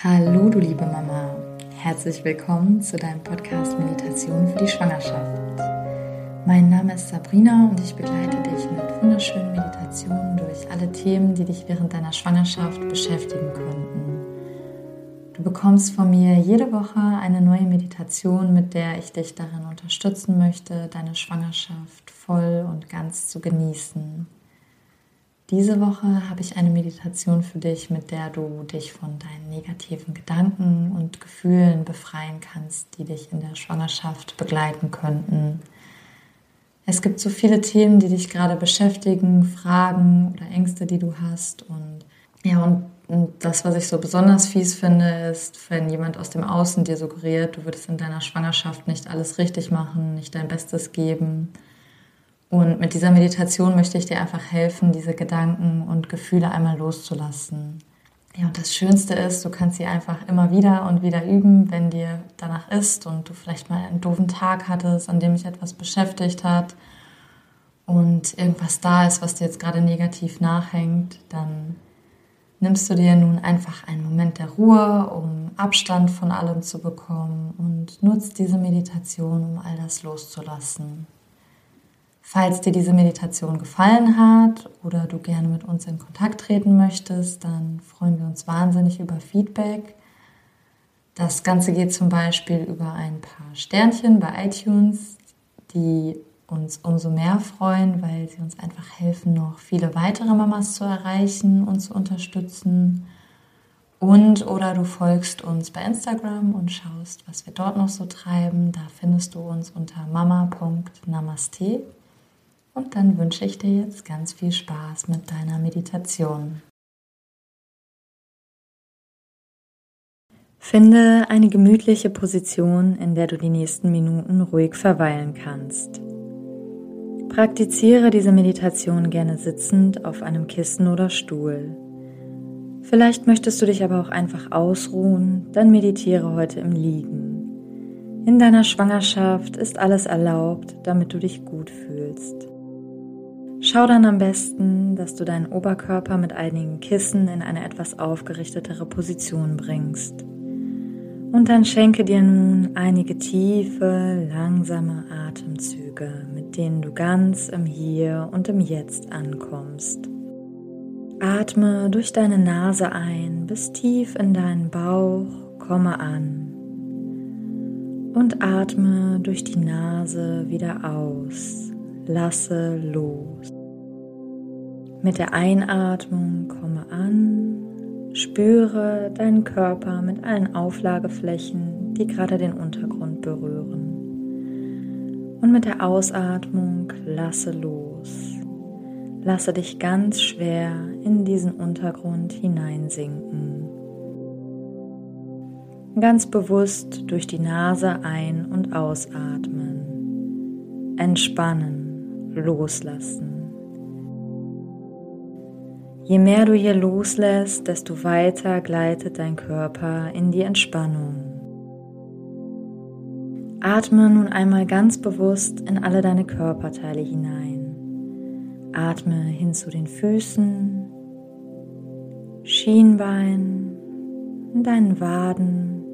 Hallo du liebe Mama, herzlich willkommen zu deinem Podcast Meditation für die Schwangerschaft. Mein Name ist Sabrina und ich begleite dich mit wunderschönen Meditationen durch alle Themen, die dich während deiner Schwangerschaft beschäftigen könnten. Du bekommst von mir jede Woche eine neue Meditation, mit der ich dich darin unterstützen möchte, deine Schwangerschaft voll und ganz zu genießen. Diese Woche habe ich eine Meditation für dich, mit der du dich von deinen negativen Gedanken und Gefühlen befreien kannst, die dich in der Schwangerschaft begleiten könnten. Es gibt so viele Themen, die dich gerade beschäftigen, Fragen oder Ängste, die du hast. Und das, was ich so besonders fies finde, ist, wenn jemand aus dem Außen dir suggeriert, du würdest in deiner Schwangerschaft nicht alles richtig machen, nicht dein Bestes geben. Und mit dieser Meditation möchte ich dir einfach helfen, diese Gedanken und Gefühle einmal loszulassen. Ja, und das Schönste ist, du kannst sie einfach immer wieder und wieder üben, wenn dir danach ist und du vielleicht mal einen doofen Tag hattest, an dem dich etwas beschäftigt hat und irgendwas da ist, was dir jetzt gerade negativ nachhängt, dann nimmst du dir nun einfach einen Moment der Ruhe, um Abstand von allem zu bekommen und nutzt diese Meditation, um all das loszulassen. Falls dir diese Meditation gefallen hat oder du gerne mit uns in Kontakt treten möchtest, dann freuen wir uns wahnsinnig über Feedback. Das Ganze geht zum Beispiel über ein paar Sternchen bei iTunes, die uns umso mehr freuen, weil sie uns einfach helfen, noch viele weitere Mamas zu erreichen und zu unterstützen. Oder du folgst uns bei Instagram und schaust, was wir dort noch so treiben. Da findest du uns unter mama.namaste. Und dann wünsche ich dir jetzt ganz viel Spaß mit deiner Meditation. Finde eine gemütliche Position, in der du die nächsten Minuten ruhig verweilen kannst. Praktiziere diese Meditation gerne sitzend auf einem Kissen oder Stuhl. Vielleicht möchtest du dich aber auch einfach ausruhen, dann meditiere heute im Liegen. In deiner Schwangerschaft ist alles erlaubt, damit du dich gut fühlst. Schau dann am besten, dass du deinen Oberkörper mit einigen Kissen in eine etwas aufgerichtetere Position bringst. Und dann schenke dir nun einige tiefe, langsame Atemzüge, mit denen du ganz im Hier und im Jetzt ankommst. Atme durch deine Nase ein bis tief in deinen Bauch, komme an. Und atme durch die Nase wieder aus. Lasse los. Mit der Einatmung komme an, spüre deinen Körper mit allen Auflageflächen, die gerade den Untergrund berühren. Und mit der Ausatmung lasse los. Lasse dich ganz schwer in diesen Untergrund hineinsinken. Ganz bewusst durch die Nase ein- und ausatmen. Entspannen. Loslassen. Je mehr du hier loslässt, desto weiter gleitet dein Körper in die Entspannung. Atme nun einmal ganz bewusst in alle deine Körperteile hinein. Atme hin zu den Füßen, Schienbein, deinen Waden,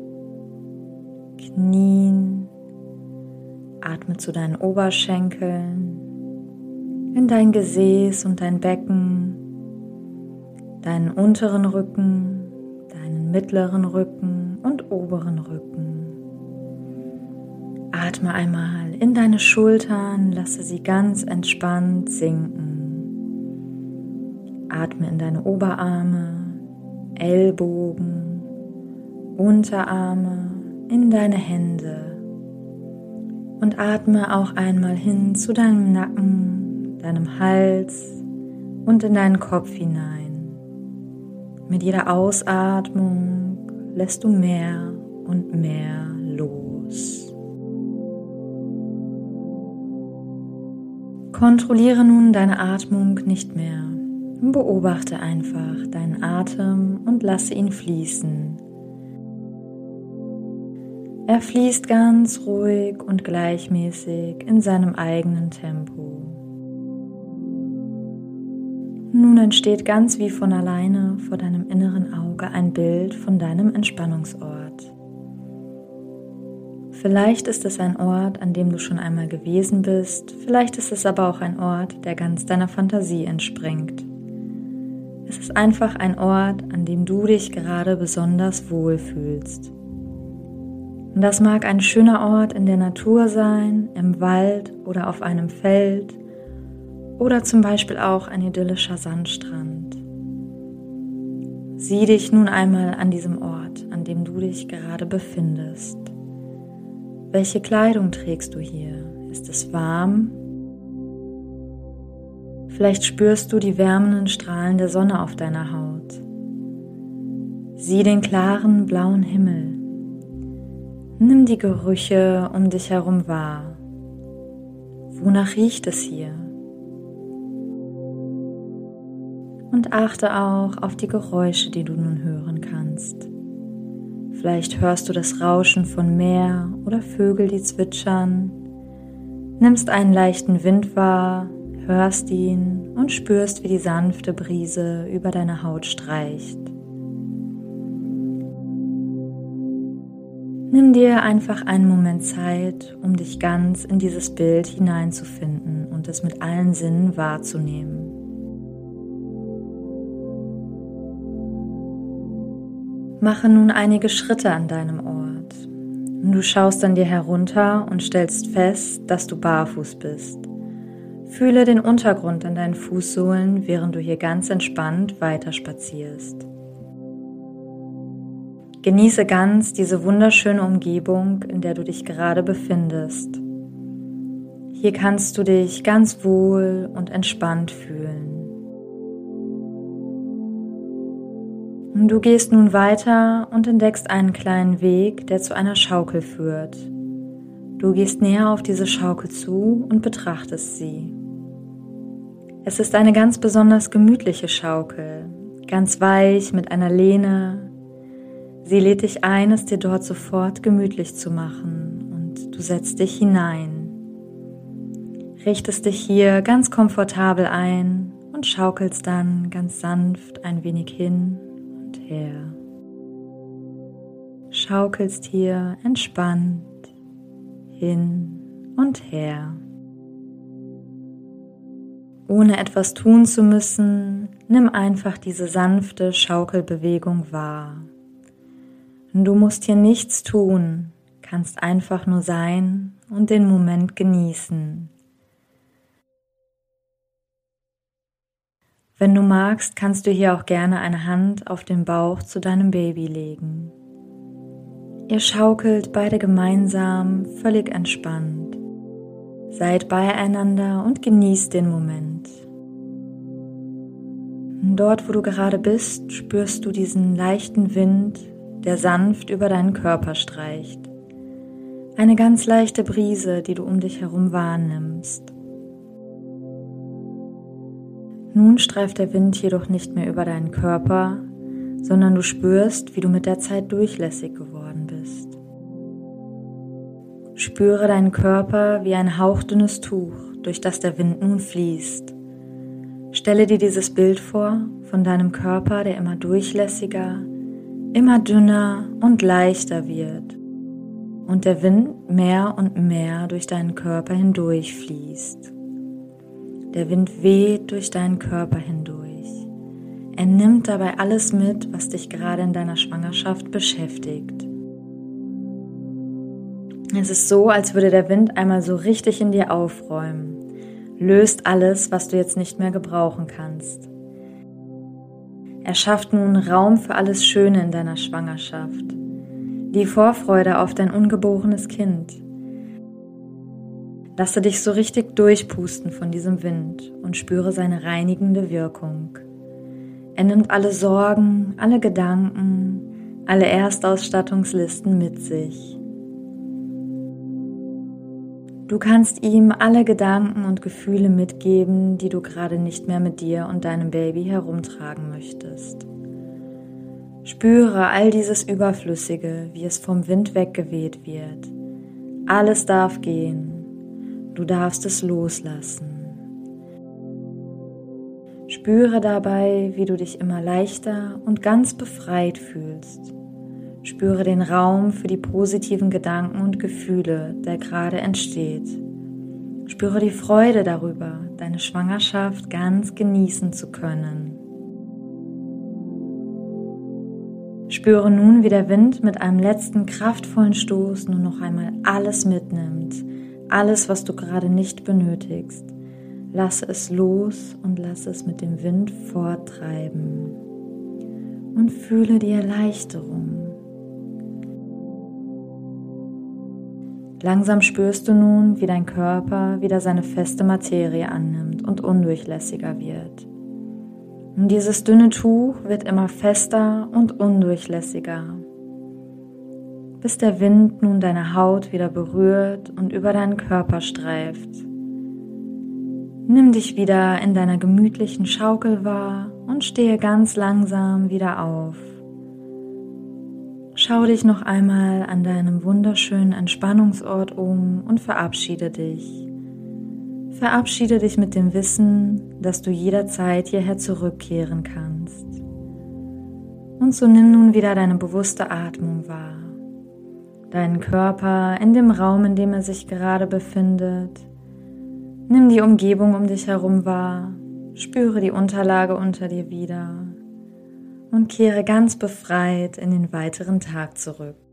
Knien. Atme zu deinen Oberschenkeln, in dein Gesäß und dein Becken, deinen unteren Rücken, deinen mittleren Rücken und oberen Rücken. Atme einmal in deine Schultern, lasse sie ganz entspannt sinken. Atme in deine Oberarme, Ellbogen, Unterarme, in deine Hände und atme auch einmal hin zu deinem Nacken, deinem Hals und in deinen Kopf hinein. Mit jeder Ausatmung lässt du mehr und mehr los. Kontrolliere nun deine Atmung nicht mehr. Beobachte einfach deinen Atem und lasse ihn fließen. Er fließt ganz ruhig und gleichmäßig in seinem eigenen Tempo. Nun entsteht ganz wie von alleine vor deinem inneren Auge ein Bild von deinem Entspannungsort. Vielleicht ist es ein Ort, an dem du schon einmal gewesen bist, vielleicht ist es aber auch ein Ort, der ganz deiner Fantasie entspringt. Es ist einfach ein Ort, an dem du dich gerade besonders wohl fühlst. Und das mag ein schöner Ort in der Natur sein, im Wald oder auf einem Feld oder zum Beispiel auch ein idyllischer Sandstrand. Sieh dich nun einmal an diesem Ort, an dem du dich gerade befindest. Welche Kleidung trägst du hier? Ist es warm? Vielleicht spürst du die wärmenden Strahlen der Sonne auf deiner Haut. Sieh den klaren blauen Himmel. Nimm die Gerüche um dich herum wahr. Wonach riecht es hier? Und achte auch auf die Geräusche, die du nun hören kannst. Vielleicht hörst du das Rauschen von Meer oder Vögel, die zwitschern, nimmst einen leichten Wind wahr, hörst ihn und spürst, wie die sanfte Brise über deine Haut streicht. Nimm dir einfach einen Moment Zeit, um dich ganz in dieses Bild hineinzufinden und es mit allen Sinnen wahrzunehmen. Mache nun einige Schritte an deinem Ort. Du schaust an dir herunter und stellst fest, dass du barfuß bist. Fühle den Untergrund an deinen Fußsohlen, während du hier ganz entspannt weiter spazierst. Genieße ganz diese wunderschöne Umgebung, in der du dich gerade befindest. Hier kannst du dich ganz wohl und entspannt fühlen. Du gehst nun weiter und entdeckst einen kleinen Weg, der zu einer Schaukel führt. Du gehst näher auf diese Schaukel zu und betrachtest sie. Es ist eine ganz besonders gemütliche Schaukel, ganz weich mit einer Lehne. Sie lädt dich ein, es dir dort sofort gemütlich zu machen und du setzt dich hinein. Richtest dich hier ganz komfortabel ein und schaukelst dann ganz sanft ein wenig hin und her. Schaukelst hier entspannt hin und her. Ohne etwas tun zu müssen, nimm einfach diese sanfte Schaukelbewegung wahr. Du musst hier nichts tun, kannst einfach nur sein und den Moment genießen. Wenn du magst, kannst du hier auch gerne eine Hand auf den Bauch zu deinem Baby legen. Ihr schaukelt beide gemeinsam, völlig entspannt. Seid beieinander und genießt den Moment. Dort, wo du gerade bist, spürst du diesen leichten Wind, der sanft über deinen Körper streicht. Eine ganz leichte Brise, die du um dich herum wahrnimmst. Nun streift der Wind jedoch nicht mehr über deinen Körper, sondern du spürst, wie du mit der Zeit durchlässig geworden bist. Spüre deinen Körper wie ein hauchdünnes Tuch, durch das der Wind nun fließt. Stelle dir dieses Bild vor von deinem Körper, der immer durchlässiger, immer dünner und leichter wird und der Wind mehr und mehr durch deinen Körper hindurch fließt. Der Wind weht durch deinen Körper hindurch. Er nimmt dabei alles mit, was dich gerade in deiner Schwangerschaft beschäftigt. Es ist so, als würde der Wind einmal so richtig in dir aufräumen, löst alles, was du jetzt nicht mehr gebrauchen kannst. Er schafft nun Raum für alles Schöne in deiner Schwangerschaft, die Vorfreude auf dein ungeborenes Kind. Lasse dich so richtig durchpusten von diesem Wind und spüre seine reinigende Wirkung. Er nimmt alle Sorgen, alle Gedanken, alle Erstausstattungslisten mit sich. Du kannst ihm alle Gedanken und Gefühle mitgeben, die du gerade nicht mehr mit dir und deinem Baby herumtragen möchtest. Spüre all dieses Überflüssige, wie es vom Wind weggeweht wird. Alles darf gehen. Du darfst es loslassen. Spüre dabei, wie du dich immer leichter und ganz befreit fühlst. Spüre den Raum für die positiven Gedanken und Gefühle, der gerade entsteht. Spüre die Freude darüber, deine Schwangerschaft ganz genießen zu können. Spüre nun, wie der Wind mit einem letzten kraftvollen Stoß nur noch einmal alles mitnimmt, alles, was du gerade nicht benötigst. Lasse es los und lasse es mit dem Wind forttreiben. Und fühle die Erleichterung. Langsam spürst du nun, wie dein Körper wieder seine feste Materie annimmt und undurchlässiger wird. Und dieses dünne Tuch wird immer fester und undurchlässiger, bis der Wind nun deine Haut wieder berührt und über deinen Körper streift. Nimm dich wieder in deiner gemütlichen Schaukel wahr und stehe ganz langsam wieder auf. Schau dich noch einmal an deinem wunderschönen Entspannungsort um und verabschiede dich. Verabschiede dich mit dem Wissen, dass du jederzeit hierher zurückkehren kannst. Und so nimm nun wieder deine bewusste Atmung wahr. Deinen Körper in dem Raum, in dem er sich gerade befindet. Nimm die Umgebung um dich herum wahr. Spüre die Unterlage unter dir wieder. Und kehre ganz befreit in den weiteren Tag zurück.